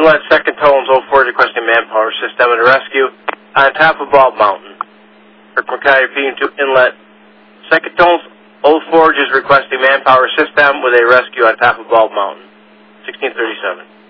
Inlet, Second Tones, Old Forge requesting manpower system and a rescue on top of Bald Mountain. Kirk Mackay repeating to Inlet, Second Tones, Old Forge is requesting manpower system with a rescue on top of Bald Mountain. 1637.